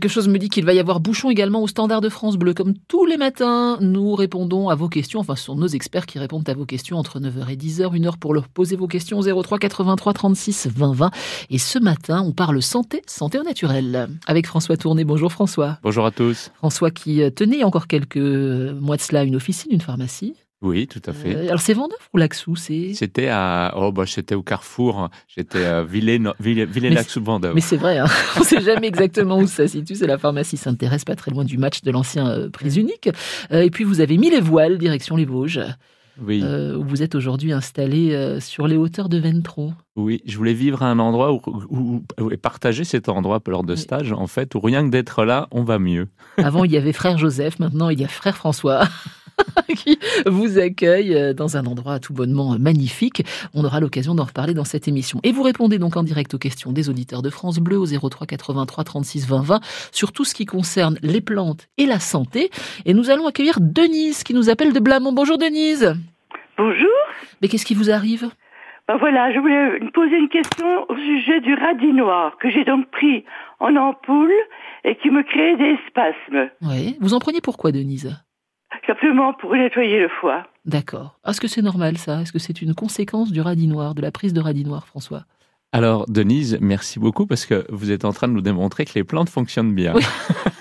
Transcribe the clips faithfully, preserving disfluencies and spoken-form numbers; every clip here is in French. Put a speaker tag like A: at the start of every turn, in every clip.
A: Quelque chose me dit qu'il va y avoir bouchon également au standard de France Bleu. Comme tous les matins, nous répondons à vos questions. Enfin, ce sont nos experts qui répondent à vos questions entre neuf heures et dix heures. Une heure pour leur poser vos questions au zéro trois quatre-vingt-trois trente-six vingt vingt. Et ce matin, on parle santé, santé au naturel. Avec François Tourné. Bonjour François.
B: Bonjour à tous.
A: François qui tenait encore quelques mois de cela une officine, une pharmacie.
B: Oui, tout à fait.
A: Euh, alors c'est Vendeuvre ou Laxou c'est...
B: C'était à oh bah c'était au Carrefour. J'étais à Villers-Laxou-Vendeuvre.
A: Mais c'est vrai, hein. On ne sait jamais exactement où ça se situe. C'est la pharmacie Sainte-Thérèse, pas très loin du match de l'ancien euh, Prise Unique. Euh, et puis vous avez mis les voiles direction les Vosges.
B: Oui.
A: Euh, où vous êtes aujourd'hui installé euh, sur les hauteurs de Ventroux.
B: Oui, je voulais vivre à un endroit où, où, où et partager cet endroit lors de stage, oui. En fait, où rien que d'être là, on va mieux.
A: Avant, il y avait frère Joseph, maintenant il y a frère François. Qui vous accueille dans un endroit tout bonnement magnifique. On aura l'occasion d'en reparler dans cette émission. Et vous répondez donc en direct aux questions des auditeurs de France Bleu au zéro trois quatre-vingt-trois trente-six vingt vingt sur tout ce qui concerne les plantes et la santé. Et nous allons accueillir Denise qui nous appelle de Blamont. Bonjour Denise.
C: Bonjour.
A: Mais qu'est-ce qui vous arrive ?
C: Ben voilà, je voulais poser une question au sujet du radis noir que j'ai donc pris en ampoule et qui me crée des spasmes.
A: Oui. Vous en preniez pourquoi Denise ?
C: Simplement pour nettoyer le foie.
A: D'accord. Est-ce que c'est normal ça ? Est-ce que c'est une conséquence du radis noir, de la prise de radis noir, François ?
B: Alors Denise, merci beaucoup parce que vous êtes en train de nous démontrer que les plantes fonctionnent bien.
A: Oui.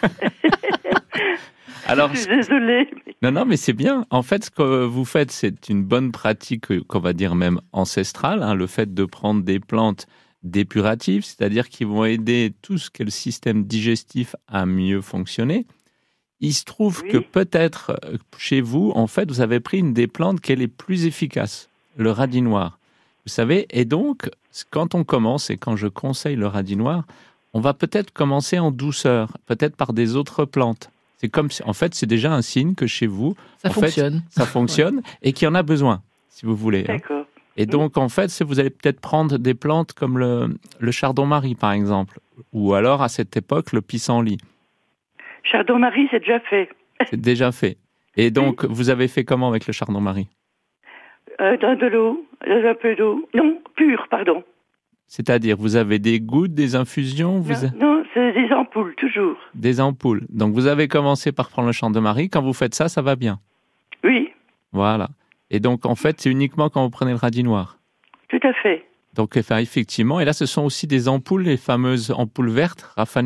C: Alors, je suis désolée.
B: Non, non, mais c'est bien. En fait, ce que vous faites, c'est une bonne pratique qu'on va dire même ancestrale, hein, le fait de prendre des plantes dépuratives, c'est-à-dire qui vont aider tout ce qu'est le système digestif à mieux fonctionner. Il se trouve oui. que peut-être chez vous, en fait, vous avez pris une des plantes qui est les plus efficaces, le radis noir. Vous savez, et donc, quand on commence, et quand je conseille le radis noir, on va peut-être commencer en douceur, peut-être par des autres plantes. C'est comme, en fait, c'est déjà un signe que chez vous,
A: ça
B: en
A: fonctionne,
B: fait, ça fonctionne ouais. et qu'il y en a besoin, si vous voulez.
C: D'accord.
B: Hein. Et donc, en fait, vous allez peut-être prendre des plantes comme le, le chardon-marie, par exemple, ou alors, à cette époque, le pissenlit.
C: Chardon-marie, c'est déjà fait.
B: C'est déjà fait. Et donc, oui. vous avez fait comment avec le chardon-marie ?
C: euh, Dans de l'eau, dans un peu d'eau. Non, pure, pardon.
B: C'est-à-dire, vous avez des gouttes, des infusions vous...
C: Non, non, c'est des ampoules, toujours.
B: Des ampoules. Donc, vous avez commencé par prendre le chardon-marie. Quand vous faites ça, ça va bien ?
C: Oui.
B: Voilà. Et donc, en fait, c'est uniquement quand vous prenez le radis noir ?
C: Tout à fait.
B: Donc, enfin, effectivement. Et là, ce sont aussi des ampoules, les fameuses ampoules vertes, Raphanus ?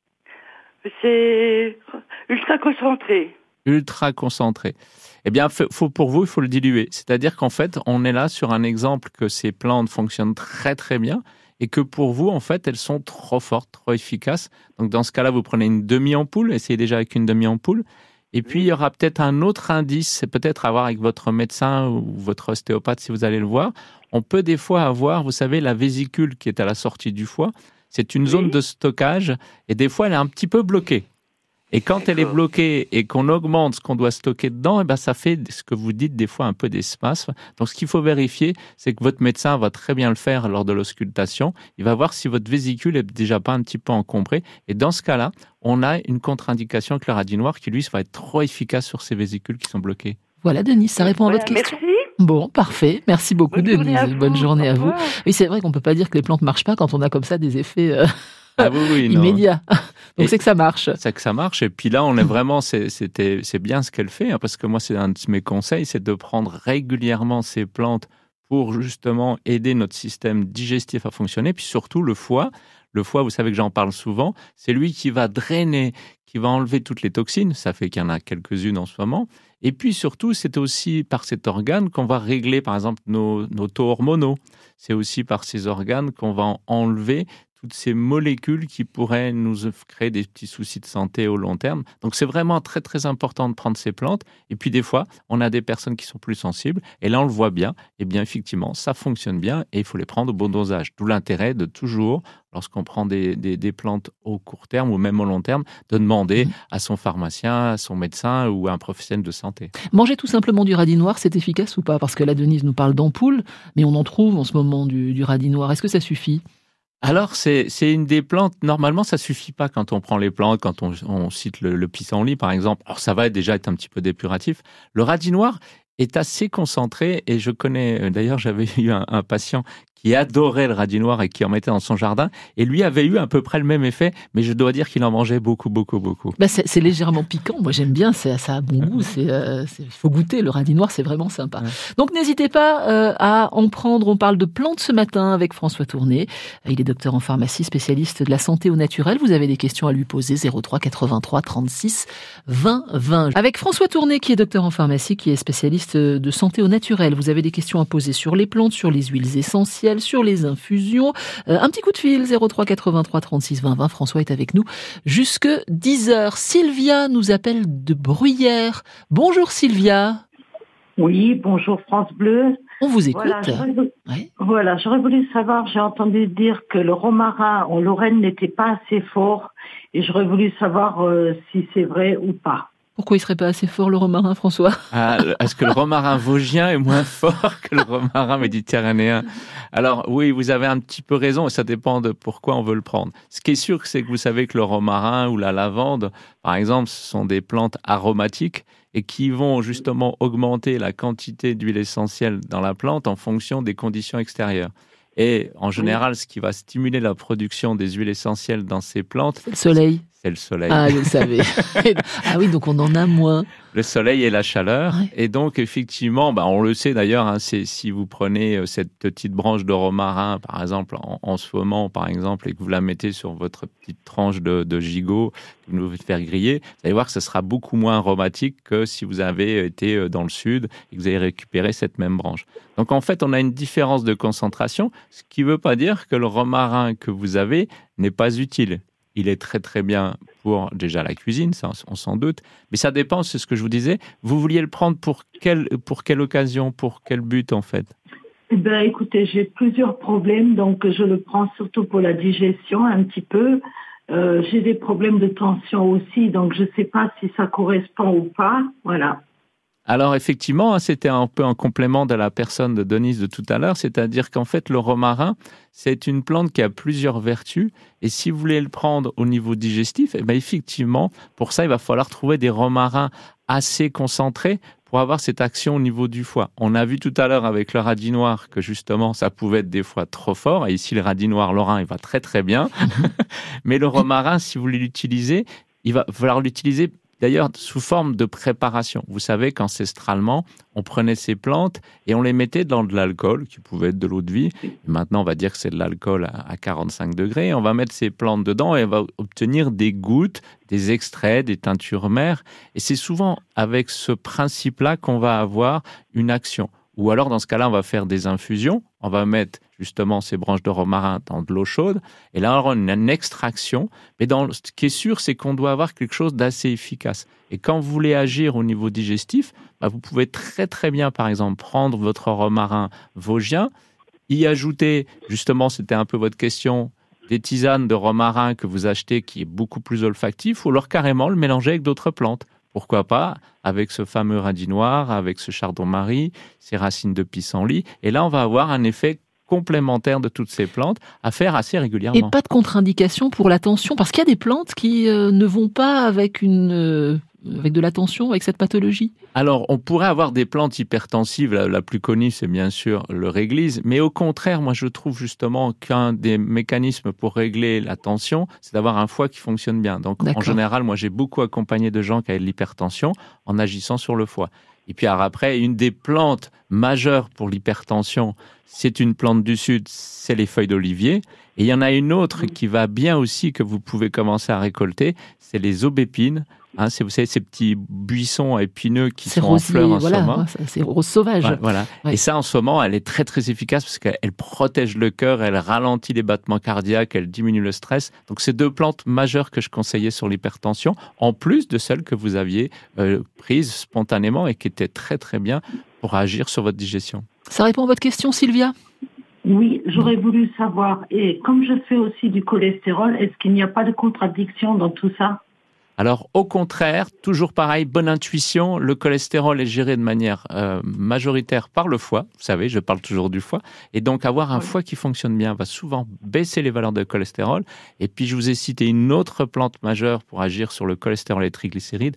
C: C'est ultra concentré.
B: Ultra concentré. Eh bien, faut, pour vous, il faut le diluer. C'est-à-dire qu'en fait, on est là sur un exemple que ces plantes fonctionnent très, très bien et que pour vous, en fait, elles sont trop fortes, trop efficaces. Donc, dans ce cas-là, vous prenez une demi-ampoule. Essayez déjà avec une demi-ampoule. Et puis, il y aura peut-être un autre indice. C'est peut-être à voir avec votre médecin ou votre ostéopathe si vous allez le voir. On peut des fois avoir, vous savez, la vésicule qui est à la sortie du foie. C'est une oui. zone de stockage et des fois, elle est un petit peu bloquée. Et quand D'accord. elle est bloquée et qu'on augmente ce qu'on doit stocker dedans, eh ben ça fait ce que vous dites des fois un peu des spasmes. Donc, ce qu'il faut vérifier, c'est que votre médecin va très bien le faire lors de l'auscultation. Il va voir si votre vésicule est déjà pas un petit peu encombrée. Et dans ce cas-là, on a une contre-indication avec le radis noir qui, lui, va être trop efficace sur ces vésicules qui sont bloquées.
A: Voilà, Denise, ça répond
C: voilà,
A: à votre question.
C: Merci.
A: Bon, parfait. Merci beaucoup,
C: Bonne
A: Denise.
C: Journée
A: Bonne journée à vous.
C: Au
A: Oui, c'est vrai qu'on peut pas dire que les plantes marchent pas quand on a comme ça des effets euh,
B: ah oui, oui,
A: immédiats. Donc,
B: et
A: c'est que ça marche.
B: C'est que ça marche. Et puis là, on est vraiment, c'est, c'était, c'est bien ce qu'elle fait, hein, parce que moi, c'est un de mes conseils, c'est de prendre régulièrement ces plantes pour justement aider notre système digestif à fonctionner. Puis surtout, le foie. Le foie, vous savez que j'en parle souvent, c'est lui qui va drainer, qui va enlever toutes les toxines. Ça fait qu'il y en a quelques-unes en ce moment. Et puis surtout, c'est aussi par cet organe qu'on va régler, par exemple, nos, nos taux hormonaux. C'est aussi par ces organes qu'on va enlever toutes ces molécules qui pourraient nous créer des petits soucis de santé au long terme. Donc, c'est vraiment très, très important de prendre ces plantes. Et puis, des fois, on a des personnes qui sont plus sensibles. Et là, on le voit bien. Et bien, effectivement, ça fonctionne bien et il faut les prendre au bon dosage. D'où l'intérêt de toujours, lorsqu'on prend des, des, des plantes au court terme ou même au long terme, de demander mmh. à son pharmacien, à son médecin ou à un professionnel de santé.
A: Manger tout simplement du radis noir, c'est efficace ou pas ? Parce que là, Denise nous parle d'ampoules, mais on en trouve en ce moment du, du radis noir. Est-ce que ça suffit ?
B: Alors, c'est, c'est une des plantes, normalement, ça suffit pas quand on prend les plantes, quand on, on cite le, le pissenlit, par exemple. Alors, ça va déjà être un petit peu dépuratif. Le radis noir est assez concentré et je connais, d'ailleurs j'avais eu un, un patient qui adorait le radis noir et qui en mettait dans son jardin et lui avait eu à peu près le même effet, mais je dois dire qu'il en mangeait beaucoup, beaucoup, beaucoup.
A: Bah c'est, c'est légèrement piquant, moi j'aime bien, c'est, ça a bon goût, c'est, euh, c'est, il faut goûter, le radis noir c'est vraiment sympa. Ouais. Donc n'hésitez pas euh, à en prendre, on parle de plantes ce matin avec François Tourné, il est docteur en pharmacie, spécialiste de la santé au naturel, vous avez des questions à lui poser, zéro trois quatre-vingt-trois trente-six vingt vingt. Avec François Tourné qui est docteur en pharmacie, qui est spécialiste de santé au naturel, vous avez des questions à poser sur les plantes, sur les huiles essentielles, sur les infusions. Euh, un petit coup de fil, zéro trois quatre-vingt-trois trente-six vingt vingt. François est avec nous jusque dix heures. Sylvia nous appelle de Bruyères. Bonjour Sylvia.
D: Oui, bonjour France Bleu.
A: On vous écoute.
D: Voilà, j'aurais voulu,
A: ouais.
D: voilà, j'aurais voulu savoir, j'ai entendu dire que le romarin en Lorraine n'était pas assez fort et j'aurais voulu savoir euh, si c'est vrai ou pas.
A: Pourquoi il serait pas assez fort le romarin, François ?
B: Ah, est-ce que le romarin vosgien est moins fort que le romarin méditerranéen ? Alors oui, vous avez un petit peu raison et ça dépend de pourquoi on veut le prendre. Ce qui est sûr, c'est que vous savez que le romarin ou la lavande, par exemple, ce sont des plantes aromatiques et qui vont justement augmenter la quantité d'huile essentielle dans la plante en fonction des conditions extérieures. Et en général, ce qui va stimuler la production des huiles essentielles dans ces plantes,
A: c'est le soleil.
B: C'est le soleil.
A: Ah, vous le savez. Ah oui, donc on en a moins.
B: Le soleil et la chaleur. Ouais. Et donc, effectivement, bah, on le sait d'ailleurs, hein, c'est, si vous prenez cette petite branche de romarin, par exemple, en, en ce moment, par exemple, et que vous la mettez sur votre petite tranche de, de gigot, que vous faites faire griller, vous allez voir que ce sera beaucoup moins aromatique que si vous avez été dans le sud et que vous avez récupéré cette même branche. Donc, en fait, on a une différence de concentration, ce qui ne veut pas dire que le romarin que vous avez n'est pas utile. Il est très très bien pour déjà la cuisine, ça on s'en doute, mais ça dépend, c'est ce que je vous disais. Vous vouliez le prendre pour quelle, pour quelle occasion, pour quel but en fait ?
D: Eh bien, écoutez, j'ai plusieurs problèmes, donc je le prends surtout pour la digestion un petit peu. Euh, j'ai des problèmes de tension aussi, donc je ne sais pas si ça correspond ou pas, voilà.
B: Alors effectivement, c'était un peu un complément de la personne de Denise de tout à l'heure, c'est-à-dire qu'en fait le romarin, c'est une plante qui a plusieurs vertus et si vous voulez le prendre au niveau digestif, eh bien effectivement, pour ça il va falloir trouver des romarins assez concentrés pour avoir cette action au niveau du foie. On a vu tout à l'heure avec le radis noir que justement ça pouvait être des fois trop fort et ici le radis noir lorrain il va très très bien, mais le romarin si vous voulez l'utiliser, il va falloir l'utiliser d'ailleurs sous forme de préparation. Vous savez qu'ancestralement, on prenait ces plantes et on les mettait dans de l'alcool, qui pouvait être de l'eau de vie. Et maintenant, on va dire que c'est de l'alcool à quarante-cinq degrés. On va mettre ces plantes dedans et on va obtenir des gouttes, des extraits, des teintures mères. Et c'est souvent avec ce principe-là qu'on va avoir une action. Ou alors, dans ce cas-là, on va faire des infusions. On va mettre justement ces branches de romarin dans de l'eau chaude. Et là, on aura une, une extraction. Mais dans, ce qui est sûr, c'est qu'on doit avoir quelque chose d'assez efficace. Et quand vous voulez agir au niveau digestif, bah, vous pouvez très très bien, par exemple, prendre votre romarin vosgien, y ajouter, justement, c'était un peu votre question, des tisanes de romarin que vous achetez qui est beaucoup plus olfactif, ou alors carrément le mélanger avec d'autres plantes. Pourquoi pas avec ce fameux radis noir, avec ce chardon-marie, ces racines de pissenlit. Et là, on va avoir un effet complémentaire de toutes ces plantes à faire assez régulièrement.
A: Et pas de contre-indication pour la tension, parce qu'il y a des plantes qui euh, ne vont pas avec une... Euh... avec de la tension, avec cette pathologie ?
B: Alors, on pourrait avoir des plantes hypertensives. La, la plus connue, c'est bien sûr le réglisse. Mais au contraire, moi, je trouve justement qu'un des mécanismes pour régler la tension, c'est d'avoir un foie qui fonctionne bien. Donc, D'accord. En général, moi, j'ai beaucoup accompagné de gens qui avaient de l'hypertension en agissant sur le foie. Et puis alors après, une des plantes majeures pour l'hypertension, c'est une plante du Sud, c'est les feuilles d'olivier. Et il y en a une autre qui va bien aussi, que vous pouvez commencer à récolter, c'est les aubépines. Hein, c'est, vous savez, ces petits buissons épineux qui
A: c'est
B: sont
A: rosier,
B: en fleurs en
A: voilà,
B: ce moment.
A: C'est rose sauvage.
B: Voilà. voilà. Ouais. Et ça, en ce moment, elle est très, très efficace parce qu'elle protège le cœur, elle ralentit les battements cardiaques, elle diminue le stress. Donc, c'est deux plantes majeures que je conseillais sur l'hypertension, en plus de celles que vous aviez euh, prises spontanément et qui étaient très, très bien pour agir sur votre digestion.
A: Ça répond à votre question, Sylvia ?
D: Oui, j'aurais voulu savoir, et comme je fais aussi du cholestérol, est-ce qu'il n'y a pas de contradiction dans tout ça ?
B: Alors, au contraire, toujours pareil, bonne intuition, le cholestérol est géré de manière euh, majoritaire par le foie, vous savez, je parle toujours du foie, et donc avoir un oui. foie qui fonctionne bien va souvent baisser les valeurs de cholestérol. Et puis, je vous ai cité une autre plante majeure pour agir sur le cholestérol et les triglycérides,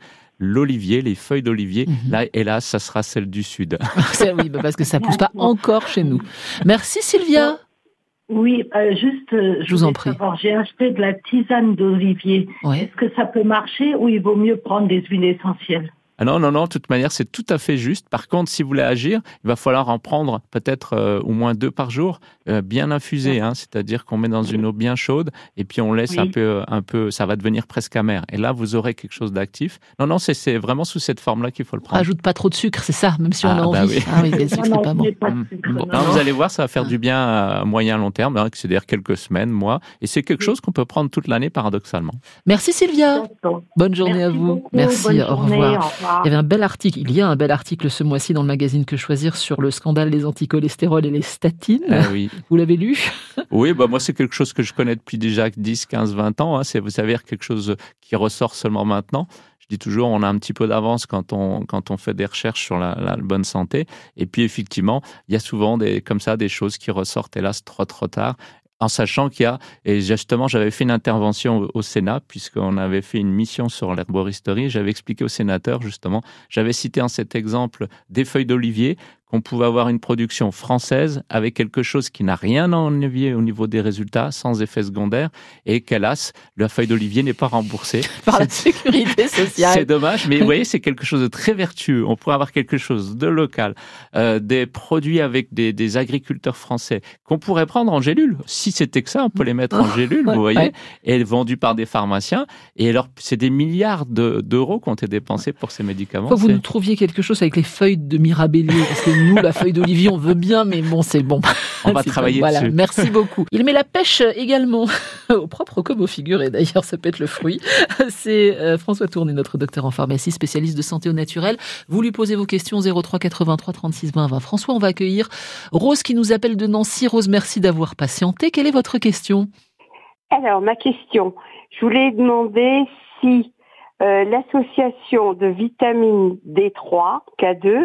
B: l'olivier, les feuilles d'olivier.
A: Mhm.
B: Là, hélas, ça sera celle du Sud.
A: C'est- oui, bah parce que ça pousse pas encore chez nous. Merci Sylvia.
D: Oui, euh, juste, euh,
A: Je vous
D: voulais
A: en prie.
D: savoir, j'ai acheté de la tisane d'olivier.
A: Ouais.
D: Est-ce que ça peut marcher ou il vaut mieux prendre des huiles essentielles?
B: Ah non, non, non, de toute manière, c'est tout à fait juste. Par contre, si vous voulez agir, il va falloir en prendre peut-être euh, au moins deux par jour, euh, bien infusé, hein, c'est-à-dire qu'on met dans une eau bien chaude et puis on laisse
D: Oui.
B: un peu, un peu, ça va devenir presque amer. Et là, vous aurez quelque chose d'actif. Non, non, c'est, c'est vraiment sous cette forme-là qu'il faut le prendre.
A: Rajoute pas trop de sucre, c'est ça, même si on
B: Ah,
A: a
B: bah
A: envie.
B: oui.
A: Ah oui, le sucre,
D: Non,
A: c'est
D: non,
A: pas
D: je
A: bon.
D: n'ai pas de
B: Mm.
D: sucre.
A: Bon,
D: non,
B: Non,
D: non.
B: vous allez voir, ça va faire
A: Ah.
B: du bien à moyen long terme, hein, c'est-à-dire quelques semaines, mois. Et c'est quelque
D: Oui.
B: chose qu'on peut prendre toute l'année, paradoxalement.
A: Merci Sylvia.
D: D'accord.
A: Bonne journée
D: Merci
A: à vous.
D: beaucoup,
A: Merci,
D: bonne
A: au
D: journée,
A: revoir.
D: au revoir.
A: Il y avait un bel article, il y a un bel article ce mois-ci dans le magazine Que Choisir sur le scandale des anticholestérols et les statines.
B: Ah oui.
A: Vous l'avez lu?
B: Oui, bah moi c'est quelque chose que je connais depuis déjà dix, quinze, vingt ans. Hein. C'est, vous savez, quelque chose qui ressort seulement maintenant. Je dis toujours, on a un petit peu d'avance quand on, quand on fait des recherches sur la, la bonne santé. Et puis effectivement, il y a souvent des, comme ça des choses qui ressortent, hélas, trop trop tard. En sachant qu'il y a, et justement, j'avais fait une intervention au, au Sénat, puisqu'on avait fait une mission sur l'herboristerie, j'avais expliqué aux sénateurs, justement, j'avais cité en cet exemple des feuilles d'olivier, qu'on pouvait avoir une production française avec quelque chose qui n'a rien à envier au niveau des résultats, sans effet secondaire, et qu'hélas, la feuille d'olivier n'est pas remboursée.
A: Par la sécurité sociale.
B: C'est dommage, mais vous voyez, c'est quelque chose de très vertueux. On pourrait avoir quelque chose de local, euh, des produits avec des, des agriculteurs français qu'on pourrait prendre en gélule. Si c'était que ça, on peut les mettre en gélule, vous voyez,
A: Ouais.
B: et vendus par des pharmaciens. Et alors, c'est des milliards de, d'euros qui ont été dépensés pour ces médicaments.
A: Faut que vous
B: C'est-
A: nous trouviez quelque chose avec les feuilles de mirabellier, parce que nous, la feuille d'olivier, on veut bien, mais bon, c'est bon.
B: On va
A: C'est
B: travailler
A: bon. Voilà,
B: dessus.
A: merci beaucoup. Il met la pêche également, au propre comme au figuré d'ailleurs, ça peut être le fruit. C'est euh, François Tourné, notre docteur en pharmacie, spécialiste de santé au naturel. Vous lui posez vos questions zéro trois quatre-vingt-trois trente-six vingt vingt. François, on va accueillir Rose qui nous appelle de Nancy. Rose, merci d'avoir patienté. Quelle est votre question?
E: Alors, ma question, je voulais demander si euh, l'association de vitamine D trois, K deux,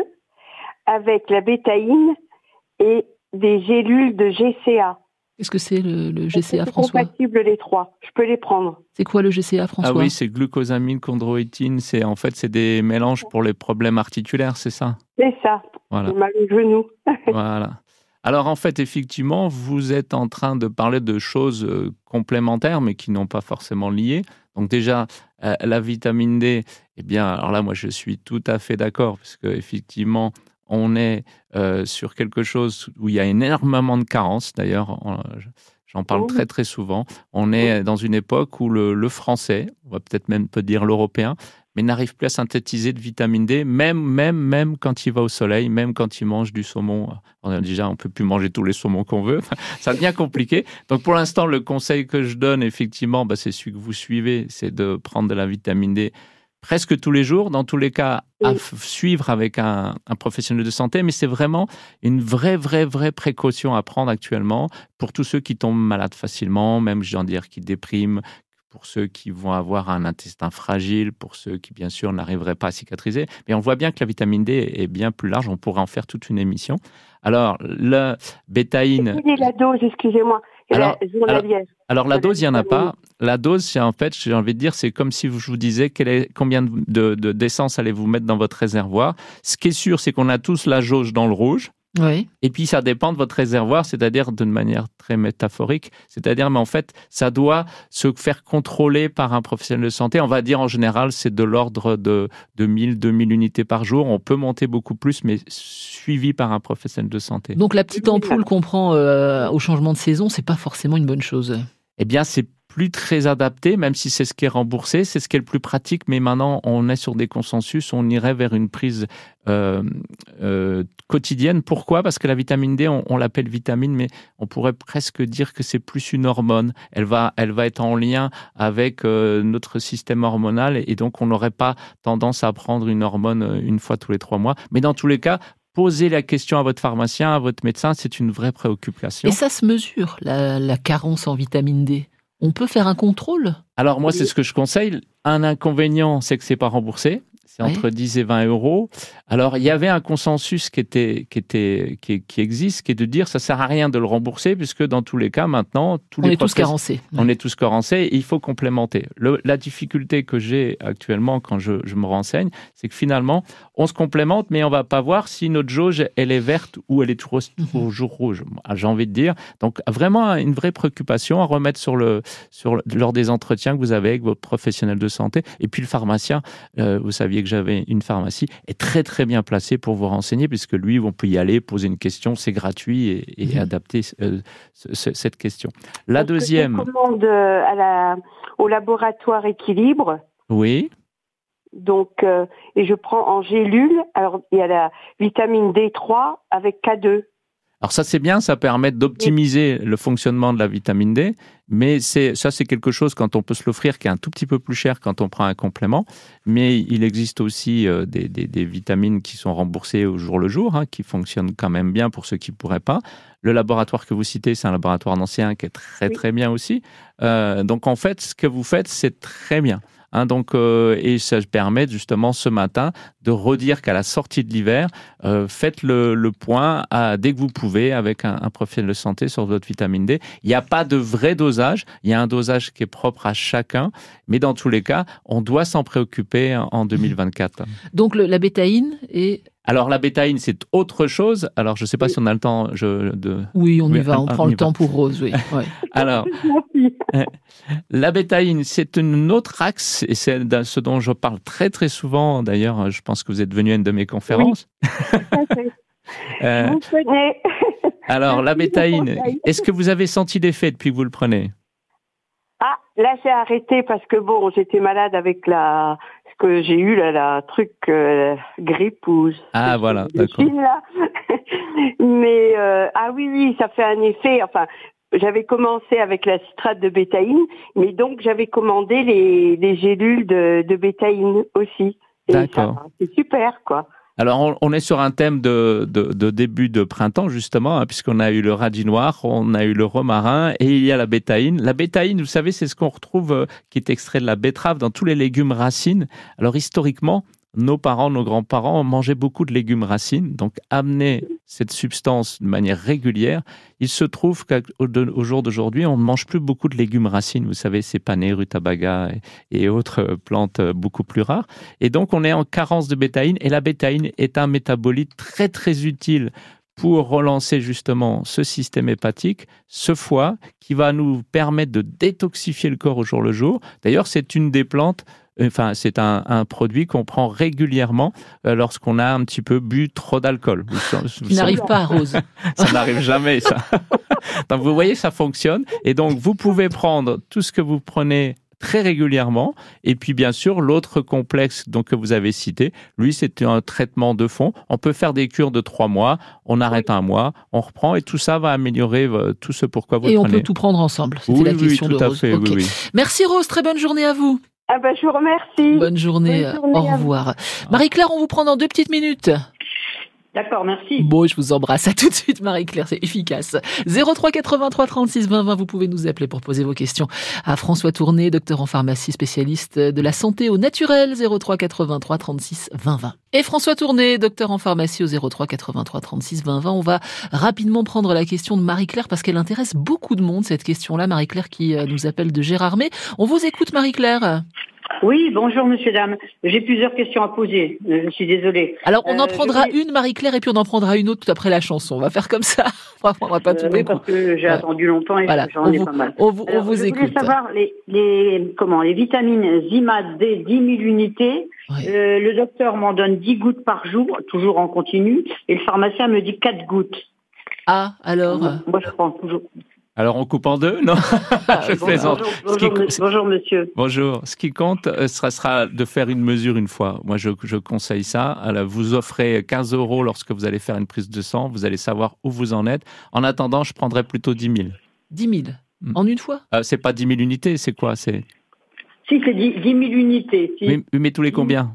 E: avec la bétaïne et des gélules de G C A.
A: Qu'est-ce que c'est le, le G C A,
E: C'est
A: François?
E: compatible les trois. Je peux les prendre.
A: C'est quoi le G C A, François?
B: Ah oui, c'est glucosamine, chondroïtine. C'est, en fait, c'est des mélanges pour les problèmes articulaires, c'est ça?
E: C'est ça.
B: Voilà.
E: J'ai mal au genou.
B: Voilà. Alors en fait, effectivement, vous êtes en train de parler de choses euh, complémentaires, mais qui n'ont pas forcément liées. Donc déjà, euh, la vitamine D, eh bien, alors là, moi, je suis tout à fait d'accord, parce qu'effectivement, on est euh, sur quelque chose où il y a énormément de carences. D'ailleurs, on- j'en parle
E: Oui.
B: très très souvent. On est dans une époque où le, le français, on va peut-être même peut dire l'européen, mais n'arrive plus à synthétiser de vitamine D, même, même, même quand il va au soleil, même quand il mange du saumon. On a déjà, on peut plus manger tous les saumons qu'on veut. Ça devient compliqué. Donc, pour l'instant, le conseil que je donne, effectivement, bah, c'est celui que vous suivez, c'est de prendre de la vitamine D presque tous les jours. Dans tous les cas, à
E: Oui.
B: f- suivre avec un, un professionnel de santé, mais c'est vraiment une vraie, vraie, vraie précaution à prendre actuellement pour tous ceux qui tombent malades facilement, même, j'en dire, qui dépriment, pour ceux qui vont avoir un intestin fragile, pour ceux qui, bien sûr, n'arriveraient pas à cicatriser. Mais on voit bien que la vitamine D est bien plus large. On pourrait en faire toute une émission. Alors, la bétaïne...
E: Quelle est la dose, excusez-moi,
B: Alors-
E: la journalière?
B: Alors, la
E: de la
B: dose, il n'y en a
E: vitamine.
B: pas. La dose, c'est en fait, j'ai envie de dire, c'est comme si je vous disais quel est, combien de, de- de- d'essence allez-vous mettre dans votre réservoir. Ce qui est sûr, c'est qu'on a tous la jauge dans le rouge.
A: Oui.
B: Et puis, ça dépend de votre réservoir, c'est-à-dire d'une manière très métaphorique. C'est-à-dire, mais en fait, ça doit se faire contrôler par un professionnel de santé. On va dire, en général, c'est de l'ordre de, de mille, deux mille unités par jour. On peut monter beaucoup plus, mais suivi par un professionnel de santé.
A: Donc la petite ampoule qu'on prend euh, au changement de saison, c'est pas forcément une bonne chose.
B: Eh bien, c'est plus très adapté, même si c'est ce qui est remboursé, c'est ce qui est le plus pratique, mais maintenant, on est sur des consensus, on irait vers une prise euh, euh, quotidienne. Pourquoi? Parce que la vitamine D, on, on l'appelle vitamine, mais on pourrait presque dire que c'est plus une hormone. Elle va, elle va être en lien avec euh, notre système hormonal, et donc on n'aurait pas tendance à prendre une hormone une fois tous les trois mois. Mais dans tous les cas, posez la question à votre pharmacien, à votre médecin, c'est une vraie préoccupation.
A: Et ça se mesure, la, la carence en vitamine D. On peut faire un contrôle?
B: Alors moi, c'est ce que je conseille. Un inconvénient, c'est que c'est pas remboursé. C'est entre ouais. dix et vingt euros. Alors, il y avait un consensus qui, était, qui, était, qui, qui existe, qui est de dire ça ne sert à rien de le rembourser, puisque dans tous les cas, maintenant, tous
A: on
B: les
A: est tous carencés.
B: On ouais. est tous carencés et il faut complémenter. Le, la difficulté que j'ai actuellement quand je, je me renseigne, c'est que finalement, on se complémente, mais on ne va pas voir si notre jauge, elle est verte ou elle est toujours, toujours rouge. J'ai envie de dire. Donc, vraiment, une vraie préoccupation à remettre sur le, sur le, lors des entretiens que vous avez avec votre professionnel de santé. Et puis, le pharmacien, euh, vous saviez que j'avais une pharmacie, est très très bien placé pour vous renseigner, puisque lui, on peut y aller, poser une question, c'est gratuit et, et mmh. adapter euh, ce, ce, cette question. La
E: Est-ce
B: deuxième...
E: que je commande à la, au laboratoire Équilibre.
B: Oui.
E: Donc, euh, et je prends en gélule, alors il y a la vitamine D trois avec K deux.
B: Alors ça, c'est bien, ça permet d'optimiser le fonctionnement de la vitamine D, mais c'est, ça, c'est quelque chose, quand on peut se l'offrir, qui est un tout petit peu plus cher quand on prend un complément. Mais il existe aussi euh, des, des, des vitamines qui sont remboursées au jour le jour, hein, qui fonctionnent quand même bien pour ceux qui ne pourraient pas. Le laboratoire que vous citez, c'est un laboratoire nancéen qui est très, oui. très bien aussi. Euh, donc, en fait, ce que vous faites, c'est très bien. Hein, donc, euh, et ça permet justement ce matin de redire qu'à la sortie de l'hiver, euh, faites le, le point à, dès que vous pouvez avec un, un professionnel de santé sur votre vitamine D. Il n'y a pas de vrai dosage, il y a un dosage qui est propre à chacun, mais dans tous les cas, on doit s'en préoccuper en, en deux mille vingt-quatre.
A: Donc le, la bétaïne est...
B: Alors, la bétaïne, c'est autre chose. Alors, je ne sais pas oui. si on a le temps je, de...
A: Oui, on y va, on, on prend le temps pour Rose, oui. Ouais.
B: Alors, la bétaïne, c'est un autre axe, et c'est ce dont je parle très, très souvent. D'ailleurs, je pense que vous êtes venu à une de mes conférences.
E: Oui. euh, vous prenez.
B: Alors, la bétaïne, est-ce que vous avez senti l'effet depuis que vous le prenez?
E: Ah, là, j'ai arrêté parce que, bon, j'étais malade avec la... que j'ai eu là, la truc euh, grippe ou
B: ah voilà d'accord
E: là. Mais euh, ah oui oui ça fait un effet. Enfin j'avais commencé avec la citrate de bétaïne, mais donc j'avais commandé les, les gélules de, de bétaïne aussi. Et
B: d'accord.
E: Ça, c'est super quoi.
B: Alors, on, on est sur un thème de, de, de début de printemps, justement, hein, puisqu'on a eu le radis noir, on a eu le romarin et il y a la bétaïne. La bétaïne, vous savez, c'est ce qu'on retrouve, euh, qui est extrait de la betterave dans tous les légumes racines. Alors, historiquement, nos parents, nos grands-parents mangeaient beaucoup de légumes racines, donc amener cette substance de manière régulière. Il se trouve qu'au jour d'aujourd'hui, on ne mange plus beaucoup de légumes racines. Vous savez, c'est panais, rutabaga et, et autres plantes beaucoup plus rares. Et donc, on est en carence de bétaïne. Et la bétaïne est un métabolite très, très utile pour relancer justement ce système hépatique, ce foie, qui va nous permettre de détoxifier le corps au jour le jour. D'ailleurs, c'est une des plantes Enfin, c'est un, un produit qu'on prend régulièrement euh, lorsqu'on a un petit peu bu trop d'alcool.
A: Qui n'arrive pas à Rose.
B: Ça n'arrive jamais, ça. Donc, vous voyez, ça fonctionne. Et donc, vous pouvez prendre tout ce que vous prenez très régulièrement. Et puis, bien sûr, l'autre complexe donc, que vous avez cité, lui, c'est un traitement de fond. On peut faire des cures de trois mois, on arrête un mois, on reprend et tout ça va améliorer euh, tout ce pourquoi vous
A: et
B: le
A: on
B: prenez.
A: peut tout prendre ensemble. C'était
B: oui,
A: la question
B: oui, tout
A: de
B: à
A: Rose.
B: fait,
A: Okay.
B: oui, oui.
A: Merci Rose, très bonne journée à vous.
E: Ah ben, je vous remercie.
A: Bonne journée, Bonne journée au revoir. Marie-Claire, on vous prend dans deux petites minutes.
F: D'accord, merci.
A: Bon, je vous embrasse. À tout de suite, Marie-Claire, c'est efficace. zéro trois quatre-vingt-trois trente-six vingt vingt, vous pouvez nous appeler pour poser vos questions à François Tourné, docteur en pharmacie, spécialiste de la santé au naturel, zéro trois quatre-vingt-trois trente-six vingt vingt. Et François Tourné, docteur en pharmacie au zéro trois quatre-vingt-trois trente-six vingt vingt. On va rapidement prendre la question de Marie-Claire parce qu'elle intéresse beaucoup de monde, cette question-là. Marie-Claire qui nous appelle de Gérardmer. On vous écoute, Marie-Claire.
F: Oui, bonjour, monsieur, dame. J'ai plusieurs questions à poser. Je suis désolée.
A: Alors, on en euh, prendra
F: voulais...
A: une, Marie-Claire, et puis on en prendra une autre tout après la chanson. On va faire comme ça. On ne prendra pas tout
F: euh,
A: d'un
F: oui,
A: coup.
F: parce que j'ai ouais. attendu longtemps et voilà. j'en ai
A: vous,
F: pas mal.
A: On vous,
F: Alors,
A: on vous
F: je
A: écoute.
F: Je voulais savoir les, les, comment, les vitamines Zimad D, dix mille unités. Ouais. Euh, le docteur m'en donne dix gouttes par jour, toujours en continu, et le pharmacien me dit quatre gouttes.
A: Ah, alors
F: Moi, moi je prends toujours...
B: Alors, on coupe en deux? Non, je plaisante.
F: Bonjour, bonjour, qui... bonjour, monsieur.
B: Bonjour. Ce qui compte, ce sera de faire une mesure une fois. Moi, je, je conseille ça. Alors, vous offrez quinze euros lorsque vous allez faire une prise de sang. Vous allez savoir où vous en êtes. En attendant, je prendrais plutôt dix mille.
A: dix mille hmm. En une fois
B: euh, C'est pas dix mille unités, c'est quoi? C'est...
F: Si, c'est dix mille unités. Si.
B: Oui, mais tous les combien?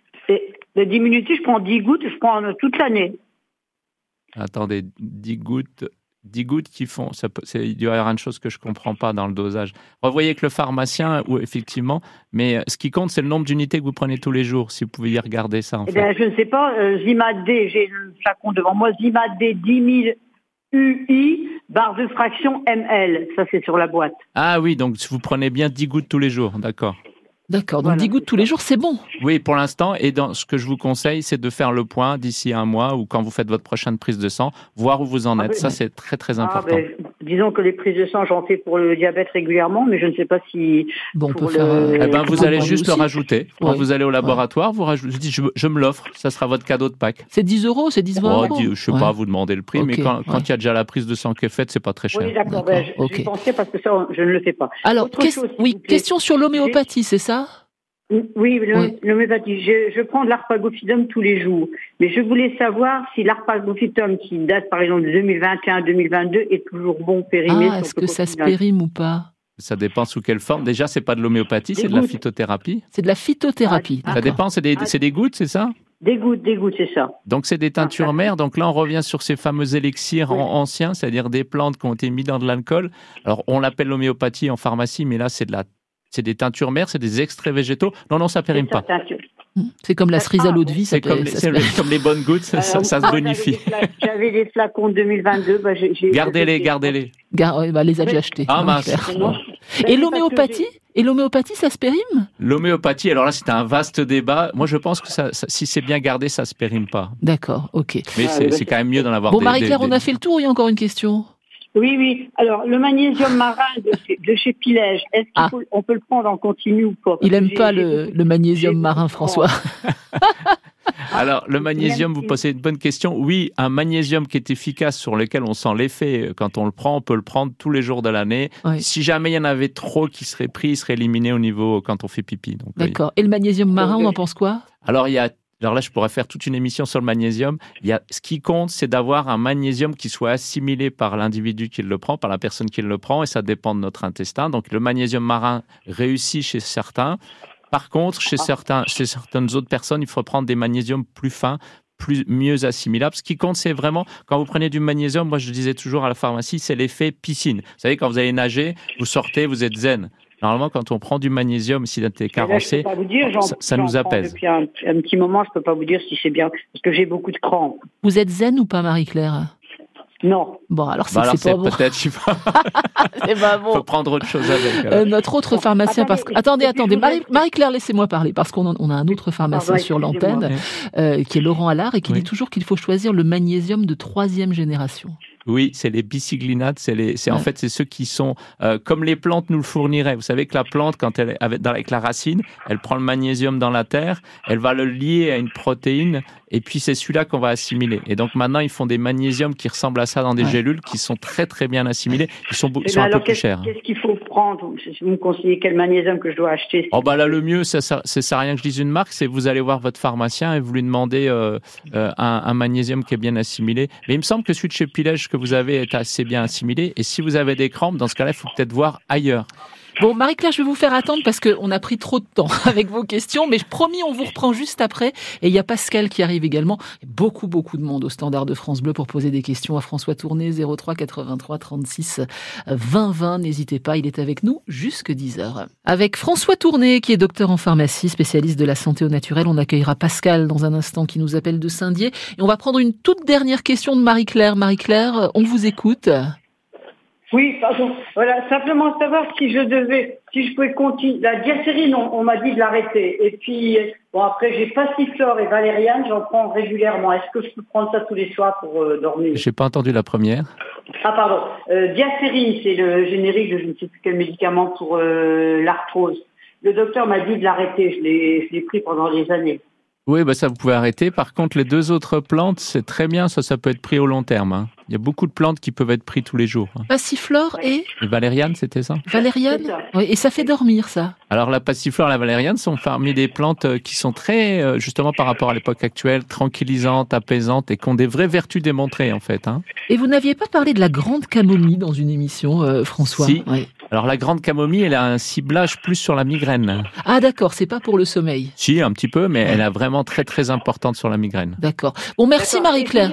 F: De dix mille unités, je prends dix gouttes, je prends toute l'année.
B: Attendez, dix gouttes... dix gouttes qui font, ça peut, c'est, il doit y avoir une chose que je ne comprends pas dans le dosage. Revoyez avec le pharmacien, ou effectivement, mais ce qui compte, c'est le nombre d'unités que vous prenez tous les jours, si vous pouvez y regarder ça. En
F: eh
B: fait.
F: bien, je ne sais pas, euh, Zimad D, j'ai le flacon devant moi, Zimad D dix mille U I, barre de fraction M L, ça c'est sur la boîte.
B: Ah oui, donc vous prenez bien dix gouttes tous les jours, d'accord.
A: D'accord, donc
F: Voilà,
A: dix gouttes tous les jours, c'est bon.
B: Oui, pour l'instant, et dans, ce que je vous conseille, c'est de faire le point d'ici un mois ou quand vous faites votre prochaine prise de sang, voir où vous en êtes.
F: Ah, ben,
B: ça, c'est très, très
F: Ah,
B: important.
F: ben, disons que les prises de sang, j'en fais pour le diabète régulièrement, mais je ne sais pas si...
A: Bon, on peut
F: pour
A: faire...
F: le-
A: euh,
B: Eh ben, vous
A: pour
B: allez
A: le
B: juste le
A: aussi.
B: rajouter. Quand
A: Ouais.
B: vous allez au laboratoire, vous rajoutez, je, dis, je, je me l'offre, ça sera votre cadeau de Pâques.
A: C'est dix euros, c'est dix, vingt
B: Oh,
A: euros.
B: dis- je sais
A: Ouais.
B: pas, vous demandez le prix,
A: Ok,
B: mais quand il
A: ouais.
B: y a déjà la prise de sang qui est faite, c'est pas très cher.
F: Oui, d'accord,
A: D'accord,
F: ben, je-
A: ok.
F: j'y pensais parce que ça, je ne le fais pas.
A: Alors,
F: Autre
A: qu'est-ce-
F: chose, s'il
A: oui,
F: vous plaît.
A: question sur l'homéopathie, c'est ça?
F: Oui, le-
A: Oui.
F: l'homéopathie. Je, je prends de l'arpagophytum tous les jours. Mais je voulais savoir si l'arpagophytum qui date par exemple de deux mille vingt et un deux mille vingt-deux est toujours bon périmé.
A: Ah, est-ce que ça se périme ou pas?
B: Ça dépend sous quelle forme. Déjà, c'est pas de l'homéopathie, c'est de la
F: gouttes.
B: phytothérapie.
A: C'est de la phytothérapie.
F: Ah,
B: Ça
A: d'accord.
B: dépend, c'est des,
F: Ah.
B: c'est des gouttes, c'est ça?
F: Des gouttes, des gouttes, c'est ça.
B: Donc, c'est des teintures
F: Ah,
B: mères. Donc là, on revient sur ces fameux élixirs
F: Oui.
B: an- anciens, c'est-à-dire des plantes qui ont été mises dans de l'alcool. Alors, on l'appelle l'homéopathie en pharmacie, mais là, c'est de la, c'est des teintures mères, c'est des extraits végétaux. Non, non, ça périme
F: C'est ça,
B: pas.
F: teinture.
A: C'est comme la cerise à l'eau de vie, ça
B: C'est comme,
A: peut-
B: les,
A: ça
B: c'est
A: se
B: le-
A: périme.
B: comme les bonnes gouttes, ça, ça-
F: Alors,
B: ça se
F: moi, j'avais
B: bonifie.
F: des fla- J'avais des flacons de deux mille vingt-deux. Bah, j'ai, j'ai-
B: Gardez-les, gardez-les.
A: Gar- ouais, bah, les a déjà achetés.
B: Ah,
A: Non,
B: mince.
A: clair.
F: C'est moi.
A: Et
F: Mais parce que
A: l'homéopathie? Et l'homéopathie, ça se périme?
B: L'homéopathie, alors là, c'est un vaste débat. Moi, je pense que ça, ça- si c'est bien gardé, ça se périme pas.
A: D'accord, ok.
B: Mais
F: Ah,
B: c'est,
F: oui.
B: c'est quand même mieux d'en avoir
A: Bon,
B: des...
A: Marie-Claire,
B: des-
A: on a fait le tour, il y a encore une question.
F: Oui, oui. Alors, le magnésium marin de chez, de chez Pilège, est-ce qu'on
A: Ah.
F: peut, on peut le prendre en continu ou pas? Parce
A: Il
F: que
A: aime
F: j'ai-
A: pas
F: j'ai
A: le,
F: beaucoup-
A: le magnésium
F: j'ai
A: marin,
F: beaucoup de
A: François.
B: Alors, le magnésium, vous
F: Même si-
B: posez une bonne question. Oui, un magnésium qui est efficace, sur lequel on sent l'effet quand on le prend, on peut le prendre tous les jours de l'année.
A: Oui.
B: Si jamais il y en avait trop qui seraient pris, ils seraient éliminés au niveau quand on fait pipi. Donc, oui.
A: D'accord. Et le magnésium marin, on en pense quoi?
B: Alors, il y a, alors là, je pourrais faire toute une émission sur le magnésium. Il y a, ce qui compte, c'est d'avoir un magnésium qui soit assimilé par l'individu qui le prend, par la personne qui le prend, et ça dépend de notre intestin. Donc, le magnésium marin réussit chez certains. Par contre, chez, certains, chez certaines autres personnes, il faut prendre des magnésiums plus fins, plus, mieux assimilables. Ce qui compte, c'est vraiment, quand vous prenez du magnésium, moi je disais toujours à la pharmacie, c'est l'effet piscine. Vous savez, quand vous allez nager, vous sortez, vous êtes zen. Normalement, quand on prend du magnésium, s'il est
F: Mais là, je
B: carencé,
F: peux pas vous dire, j'en-
B: ça, ça
F: j'en
B: nous
F: prends
B: apaise.
F: Depuis un, un petit moment, je peux pas vous dire si c'est bien, parce que j'ai beaucoup de crampes.
A: Vous êtes zen ou pas, Marie-Claire?
F: Non.
A: Bon, alors c'est
B: Bah
A: que
B: alors,
A: c'est
B: c'est
A: pas bon.
B: peut-être, je sais pas,
A: C'est pas
B: faut
A: bon.
B: prendre autre chose avec. alors.
A: Euh, notre autre
F: Bon,
A: pharmacien,
F: attendez,
A: parce que...
F: je-
A: attendez,
F: et puis
A: attendez,
F: je
A: Marie,
F: voudrais-
A: Marie-Claire, laissez-moi parler, parce qu'on en- on a un autre pharmacien
F: Pardon,
A: sur
F: excusez-moi.
A: l'antenne, euh, qui est Laurent Allard, et qui
B: Oui.
A: dit toujours qu'il faut choisir le magnésium de troisième génération.
B: Oui, c'est les bicyclinates, c'est les, c'est en
A: Ouais.
B: fait c'est ceux qui sont euh, comme les plantes nous le fourniraient. Vous savez que la plante, quand elle est avec, dans- avec la racine, elle prend le magnésium dans la terre, elle va le lier à une protéine, et puis c'est celui-là qu'on va assimiler. Et donc maintenant ils font des magnésiums qui ressemblent à ça dans des
A: Ouais.
B: gélules, qui sont très très bien assimilés, qui sont, beau-
F: Eh
B: sont
F: ben
B: un peu
F: alors,
B: plus
F: qu'est-ce,
B: chers.
F: qu'est-ce qu'il faut prendre? Vous me conseillez quel magnésium que je dois acheter?
B: Oh bah là le mieux, ça, ça, ça sert à rien que je dise une marque, c'est vous allez voir votre pharmacien et vous lui demandez euh, euh, un, un magnésium qui est bien assimilé. Mais il me semble que celui de chez Pilège que vous avez est assez bien assimilé. Et si vous avez des crampes, dans ce cas-là, il faut peut-être voir ailleurs.
A: Bon, Marie-Claire, je vais vous faire attendre parce qu'on a pris trop de temps avec vos questions, mais je promis, on vous reprend juste après. Et il y a Pascal qui arrive également. Beaucoup, beaucoup de monde au standard de France Bleu pour poser des questions à François Tourné, zéro trois quatre-vingt-trois trente-six vingt vingt. N'hésitez pas, il est avec nous jusque dix heures. Avec François Tourné, qui est docteur en pharmacie, spécialiste de la santé au naturel, on accueillera Pascal dans un instant qui nous appelle de Saint-Dié. Et on va prendre une toute dernière question de Marie-Claire. Marie-Claire, on vous écoute.
F: Oui, pardon. Voilà, simplement savoir si je devais, si je pouvais continuer. La diacérine, on, on m'a dit de l'arrêter. Et puis, bon, après, j'ai Passiflore et Valériane, j'en prends régulièrement. Est-ce que je peux prendre ça tous les soirs pour euh, dormir?
B: J'ai pas entendu la première.
F: Ah, pardon. Euh, diacérine, c'est le générique de je ne sais plus quel médicament pour euh, l'arthrose. Le docteur m'a dit de l'arrêter. Je l'ai, je l'ai pris pendant des années.
B: Oui, bah ça vous pouvez arrêter. Par contre, les deux autres plantes, c'est très bien. Ça, ça peut être pris au long terme. Hein. Il y a beaucoup de plantes qui peuvent être prises tous les jours. Hein.
A: Passiflore et
B: Et valériane, c'était ça?
A: Valériane.
F: C'est ça.
A: Oui, et ça fait dormir, ça.
B: Alors la passiflore et la valériane sont parmi des plantes euh, qui sont très, euh, justement par rapport à l'époque actuelle, tranquillisantes, apaisantes et qui ont des vraies vertus démontrées en fait. Hein.
A: Et vous n'aviez pas parlé de la grande camomille dans une émission, euh, François?
B: Si.
A: Oui.
B: Alors la grande camomille, elle a un ciblage plus sur la migraine.
A: Ah d'accord, c'est pas pour le sommeil.
B: Si, un petit peu, mais elle est vraiment très très importante sur la migraine.
A: D'accord. Bon, merci
F: D'accord.
A: Marie-Claire.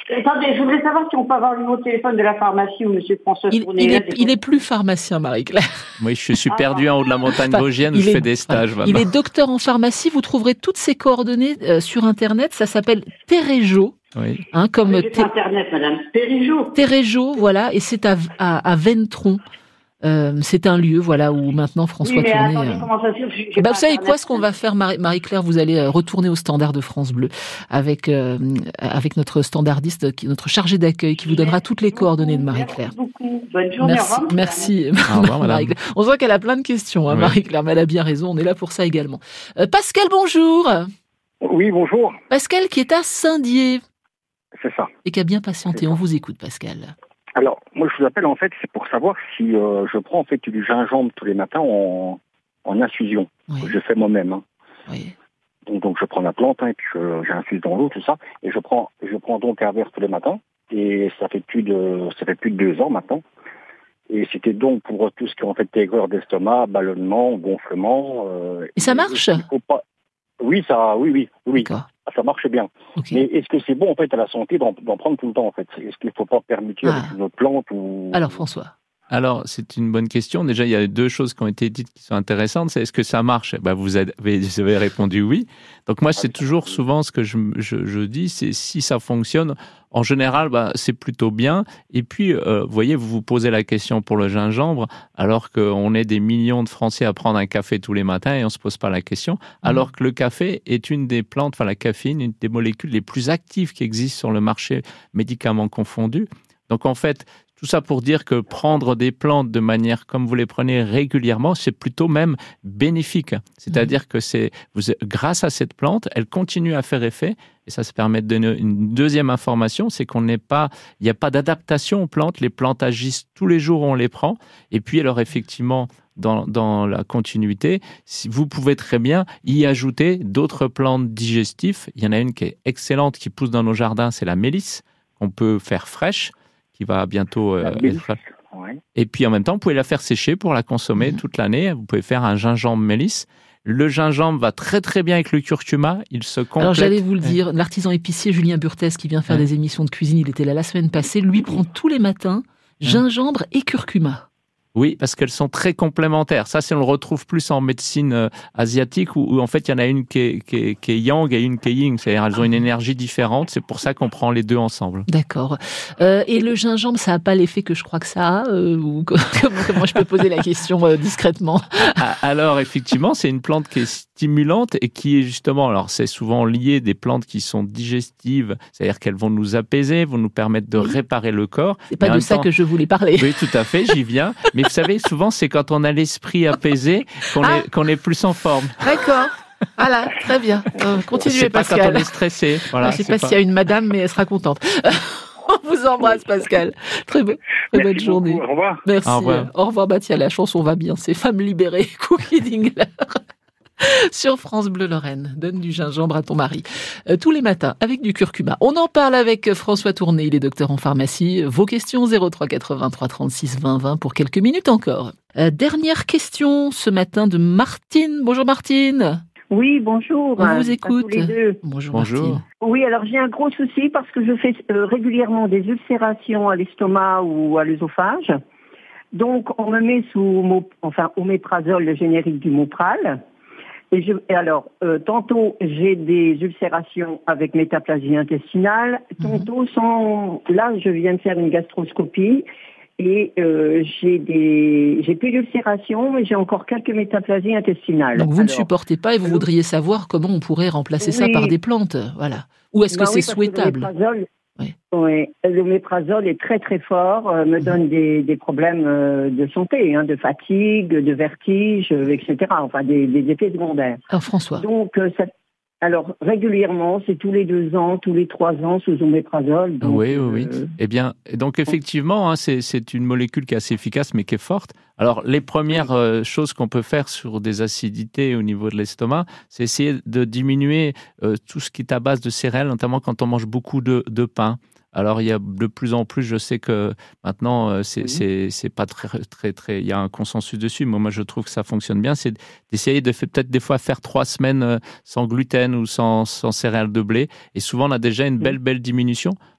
F: Attendez, je voulais savoir si on peut avoir le numéro de téléphone de la pharmacie où M. François
A: Il,
F: Tourné.
A: il, est, il est plus pharmacien, Marie-Claire.
B: Oui, je suis perdu en haut de la montagne
A: Enfin,
B: vosgienne où
A: il
B: je
A: est-
B: fais des stages.
A: voilà. Il
B: maintenant.
A: est docteur en pharmacie. Vous trouverez toutes ses coordonnées euh, sur Internet. Ça s'appelle Terejo,
B: Oui.
A: hein, comme
F: J'ai
A: Té-
F: pas Internet, madame. Périgeau.
A: Terejo, voilà, et c'est à, à, à Ventron. Euh, c'est un lieu, voilà, où maintenant François
F: Oui, mais
A: Tourné.
F: attendez,
A: euh,
F: comment ça se fait? J'ai
A: Eh ben,
F: pas
A: vous savez
F: Internet.
A: quoi, ce qu'on va faire, Marie- Marie-Claire, vous allez euh, retourner au standard de France Bleu avec, euh, avec notre standardiste, qui, notre chargé d'accueil, qui vous donnera toutes les coordonnées de Marie-Claire.
F: Merci beaucoup. Bonne journée.
A: Merci,
F: au revoir.
A: merci.
B: Au revoir, madame.
A: Marie-Claire. On voit qu'elle a plein de questions, hein,
B: Oui.
A: Marie-Claire, mais elle a bien raison, on est là pour ça également. Euh, Pascal, bonjour.
G: Oui, bonjour.
A: Pascal qui est à Saint-Dié
G: C'est ça.
A: et qui a bien patienté. On vous écoute, Pascal.
G: Alors, moi, je vous appelle, en fait, c'est pour savoir si euh, je prends, en fait, du gingembre tous les matins en, en infusion.
A: Oui,
G: Que je fais moi-même. Hein.
A: oui.
G: Donc, donc, je prends la plante, hein, et puis je- j'infuse dans l'eau, tout ça. Et je prends, je prends donc un verre tous les matins. Et ça fait plus de, ça fait plus de deux ans maintenant. Et c'était donc pour tout ce qui est, en fait, aigreur d'estomac, ballonnement, gonflement. Euh,
A: Et ça marche?
G: il faut pas... Oui, ça, oui, oui, oui.
A: D'accord.
G: Ça marche bien.
A: Ok.
G: Mais est-ce que c'est bon, en fait, à la santé d'en d'en prendre tout le temps, en fait? Est-ce qu'il ne faut pas permuter
A: Ah.
G: avec une autre plante ou...
A: Alors, François.
B: Alors, c'est une bonne question. Déjà, il y a deux choses qui ont été dites qui sont intéressantes. C'est est-ce que ça marche? Ben, vous, avez, vous avez répondu oui. Donc moi, c'est toujours souvent ce que je, je, je dis, c'est si ça fonctionne, en général, ben, c'est plutôt bien. Et puis, euh, vous voyez, vous vous posez la question pour le gingembre, alors qu'on est des millions de Français à prendre un café tous les matins et on ne se pose pas la question, alors que le café est une des plantes, enfin la caféine, une des molécules les plus actives qui existent sur le marché, médicaments confondus. Donc en fait, tout ça pour dire que prendre des plantes de manière comme vous les prenez régulièrement, c'est plutôt même bénéfique. C'est-à-dire mmh. que c'est vous, grâce à cette plante, elle continue à faire effet. Et ça se permet de donner une deuxième information, c'est qu'on n'est pas, il n'y a pas d'adaptation aux plantes. Les plantes agissent tous les jours où on les prend. Et puis alors effectivement, dans, dans la continuité, si vous pouvez très bien y ajouter d'autres plantes digestives. Il y en a une qui est excellente, qui pousse dans nos jardins, c'est la mélisse, qu'on peut faire fraîche, qui va bientôt euh, être... Ouais. Et puis en même temps, vous pouvez la faire sécher pour la consommer mmh. toute l'année. Vous pouvez faire un gingembre mélisse. Le gingembre va très très bien avec le curcuma. Il se complète.
A: Alors j'allais vous le dire, l'artisan épicier Julien Burtès qui vient faire ouais. des émissions de cuisine, il était là la semaine passée, lui prend tous les matins gingembre et curcuma.
B: Oui, parce qu'elles sont très complémentaires. Ça, c'est on le retrouve plus en médecine euh, asiatique où, où en fait il y en a une qui est, qui est, qui est yang et une qui est yin. C'est-à-dire elles ont une énergie différente. C'est pour ça qu'on prend les deux ensemble.
A: D'accord. Euh, et le gingembre, ça n'a pas l'effet que je crois que ça a euh, ou comment, comment je peux poser la question euh, discrètement?
B: Alors effectivement, c'est une plante qui est stimulante et qui est justement, alors c'est souvent lié des plantes qui sont digestives, c'est-à-dire qu'elles vont nous apaiser, vont nous permettre de oui. réparer le corps.
A: C'est pas de ça temps... que je voulais parler.
B: Oui, tout à fait, j'y viens. Mais vous savez, souvent, c'est quand on a l'esprit apaisé qu'on ah. est, qu'on est plus en forme.
A: D'accord. Voilà, très bien. Euh, continuez,
B: c'est
A: Pascal.
B: Pas quand on est stressé. Voilà,
A: je ne sais pas, pas s'il y a une madame, mais elle sera contente. On vous embrasse, Pascal. Très, be- très bonne journée.
G: Beaucoup. Au revoir.
A: Merci.
B: Au revoir.
A: Au revoir. Bah, tiens, la chanson va bien. C'est Femme libérée, Cookie Dingler. Sur France Bleu Lorraine. Donne du gingembre à ton mari. Euh, tous les matins, avec du curcuma. On en parle avec François Tourné, il est docteur en pharmacie. Vos questions, zéro trois quatre-vingt-trois trente-six vingt vingt pour quelques minutes encore. Euh, dernière question ce matin de Martine. Bonjour Martine.
H: Oui, bonjour.
A: On vous écoute.
H: Tous les deux.
A: Bonjour,
B: Bonjour.
A: Martine.
H: Oui, alors j'ai un gros souci parce que je fais euh, régulièrement des ulcérations à l'estomac ou à l'œsophage. Donc, on me met sous enfin, oméprazole, le générique du Mopral. Et, je, et alors, euh, tantôt, j'ai des ulcérations avec métaplasie intestinale. Tantôt, mmh. sans... là, je viens de faire une gastroscopie. Et euh, j'ai des, j'ai plus d'ulcération, mais j'ai encore quelques métaplasies intestinales.
A: Donc vous
H: alors,
A: ne supportez pas et vous alors, voudriez savoir comment on pourrait remplacer oui. ça par des plantes, voilà. Ou est-ce que
H: bah
A: c'est
H: oui,
A: souhaitable?
H: Oui. Oui, l'oméprazole est très très fort, euh, me mmh. donne des, des problèmes euh, de santé, hein, de fatigue, de vertige, euh, et cetera. Enfin, des, des effets secondaires.
A: Alors François.
H: Donc, euh, ça, alors régulièrement, c'est tous les deux ans, tous les trois ans sous oméprazole. Donc,
B: oui, oui, oui.
H: Euh...
B: Eh bien, donc effectivement, hein, c'est, c'est une molécule qui est assez efficace, mais qui est forte. Alors, les premières euh, choses qu'on peut faire sur des acidités au niveau de l'estomac, c'est essayer de diminuer euh, tout ce qui est à base de céréales, notamment quand on mange beaucoup de, de pain. Alors, il y a de plus en plus, je sais que maintenant, euh, c'est, oui. c'est, c'est pas très, très, très, il y a un consensus dessus, mais moi, je trouve que ça fonctionne bien, c'est d'essayer de faire, peut-être des fois faire trois semaines sans gluten ou sans, sans céréales de blé. Et souvent, on a déjà une belle, belle diminution.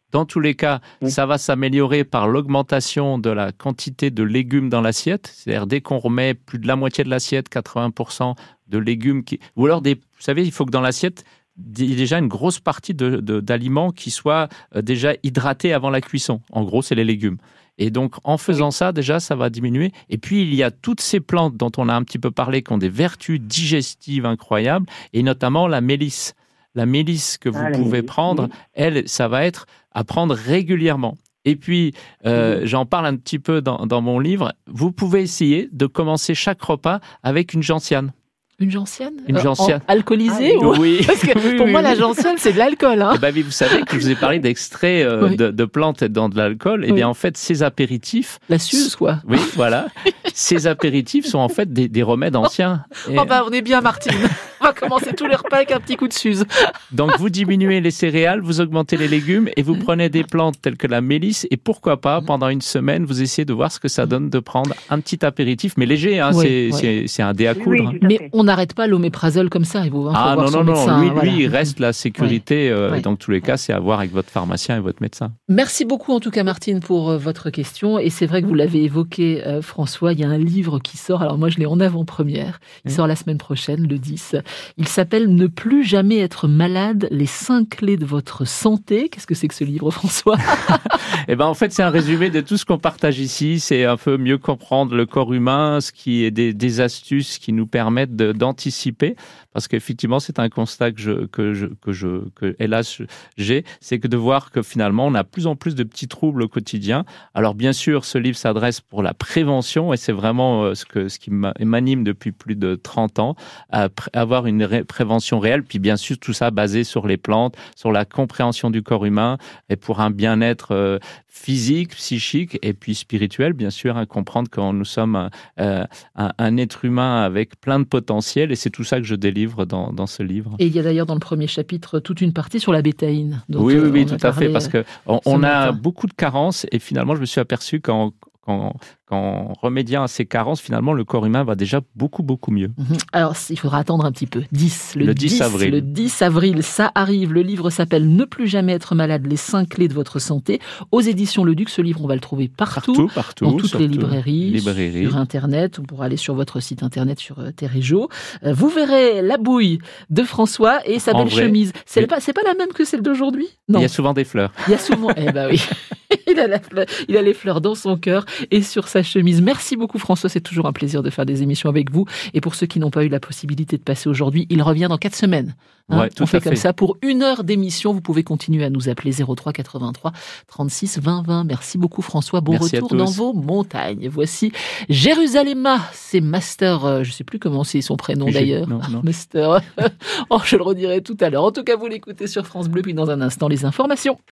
B: Dans tous les cas,
H: Oui.
B: ça va s'améliorer par l'augmentation de la quantité de légumes dans l'assiette. C'est-à-dire, dès qu'on remet plus de la moitié de l'assiette, quatre-vingts pour cent de légumes, qui... ou alors, des... vous savez, il faut que dans l'assiette, il y ait déjà une grosse partie de, de, d'aliments qui soient déjà hydratés avant la cuisson. En gros, c'est les légumes. Et donc, en faisant ça, déjà, ça va diminuer. Et puis, il y a toutes ces plantes dont on a un petit peu parlé, qui ont des vertus digestives incroyables, et notamment la mélisse. La mélisse que vous
H: Ah, la
B: pouvez
H: mélisse,
B: prendre,
H: oui.
B: elle, ça va être à prendre régulièrement. Et puis, euh,
H: Mhm.
B: j'en parle un petit peu dans, dans mon livre, vous pouvez essayer de commencer chaque repas avec une gentiane.
A: Une gentiane
B: Une
A: Euh,
B: gentiane.
A: en- alcoolisée
H: Ah,
A: ou...
B: Oui.
A: Parce que
B: Oui,
A: pour
B: oui,
A: moi,
B: oui.
A: la gentiane, c'est de l'alcool. Hein.
B: Eh ben, oui, vous savez que je vous ai parlé d'extraits euh,
A: Oui.
B: de, de plantes dans de l'alcool. Eh
A: Oui.
B: bien, en fait, ces apéritifs,
A: La suze, quoi.
B: oui, voilà, ces apéritifs sont en fait des, des remèdes anciens. Et
A: Oh bah, on est bien, Martine. On va commencer tous les repas avec un petit coup de suze.
B: donc, vous diminuez les céréales, vous augmentez les légumes et vous prenez des plantes telles que la mélisse. Et pourquoi pas, pendant une semaine, vous essayez de voir ce que ça donne de prendre un petit apéritif, mais léger. Hein,
A: Oui,
B: c'est,
A: oui.
B: c'est, c'est un dé à
H: Oui,
B: coudre.
H: oui, tout à
A: Mais
H: fait.
A: on n'arrête pas l'oméprazole comme ça. Il faut, hein, faut
B: Ah
A: voir
B: non,
A: son
B: non, non,
A: médecin,
B: lui,
A: hein, voilà.
B: lui, il reste la sécurité. euh,
A: Ouais.
B: Dans tous les cas, c'est à voir avec votre pharmacien et votre médecin.
A: Merci beaucoup en tout cas Martine pour euh, votre question. Et c'est vrai que vous l'avez évoqué euh, François, il y a un livre qui sort, alors moi je l'ai en avant-première, il
B: Mmh.
A: sort la semaine prochaine, le dix. Il s'appelle « Ne plus jamais être malade, les cinq clés de votre santé ». Qu'est-ce que c'est que ce livre François?
B: Eh ben, en fait, c'est un résumé de tout ce qu'on partage ici. C'est un peu mieux comprendre le corps humain, ce qui est des, des astuces qui nous permettent de, d'anticiper. Parce qu'effectivement, c'est un constat que je, que je, que je, que hélas j'ai, c'est que de voir que finalement, on a de plus en plus de petits troubles au quotidien. Alors, bien sûr, ce livre s'adresse pour la prévention et c'est vraiment euh, ce que, ce qui m'a- m'anime depuis plus de trente ans, à pr- avoir une ré- prévention réelle. Puis, bien sûr, tout ça basé sur les plantes, sur la compréhension du corps humain et pour un bien-être euh, physique, psychique et puis spirituel, bien sûr, hein, comprendre que nous sommes un, euh, un, un être humain avec plein de potentiel et c'est tout ça que je délivre dans, dans ce livre.
A: Et il y a d'ailleurs dans le premier chapitre toute une partie sur la bétaïne. dont,
B: Oui, oui,
A: euh,
B: oui,
A: on a
B: tout à
A: parlé,
B: fait, parce
A: euh,
B: que on,
A: ce
B: on a
A: matin.
B: beaucoup de carences et finalement, je me suis aperçu qu'en qu'en, qu'en remédiant à ces carences, finalement, le corps humain va déjà beaucoup, beaucoup mieux.
A: Mhm. Alors, il faudra attendre un petit peu. dix, le,
B: Le dix avril.
A: Le dix avril, ça arrive. Le livre s'appelle « Ne plus jamais être malade, les cinq clés de votre santé » aux éditions Le Duc. Ce livre, on va le trouver partout.
B: Partout, partout.
A: Dans toutes les
B: surtout.
A: librairies,
B: Librairies.
A: sur Internet, ou pour aller sur votre site Internet sur euh, Thérégio. Euh, vous verrez la bouille de François et sa
B: En
A: belle
B: vrai,
A: chemise. C'est
B: oui.
A: pas, c'est pas la même que celle d'aujourd'hui? Non.
B: Il y a souvent des fleurs.
A: Il y a souvent... eh ben oui. Il a, la fleur- il a les fleurs dans son cœur et sur sa chemise. Merci beaucoup François, c'est toujours un plaisir de faire des émissions avec vous. Et pour ceux qui n'ont pas eu la possibilité de passer aujourd'hui, il revient dans quatre semaines. Hein,
B: Ouais, tout
A: on fait
B: à
A: comme
B: fait.
A: ça pour une heure d'émission. Vous pouvez continuer à nous appeler zéro trois quatre-vingt-trois trente-six vingt vingt. Merci beaucoup François. Bon
B: Merci à
A: retour
B: tous.
A: dans vos montagnes. Voici Jérusalema. C'est Master, euh, je sais plus comment c'est son prénom
B: J'ai-
A: d'ailleurs.
B: non, non.
A: Master. Oh, je le redirai tout à l'heure. En tout cas, vous l'écoutez sur France Bleu. Puis dans un instant, les informations.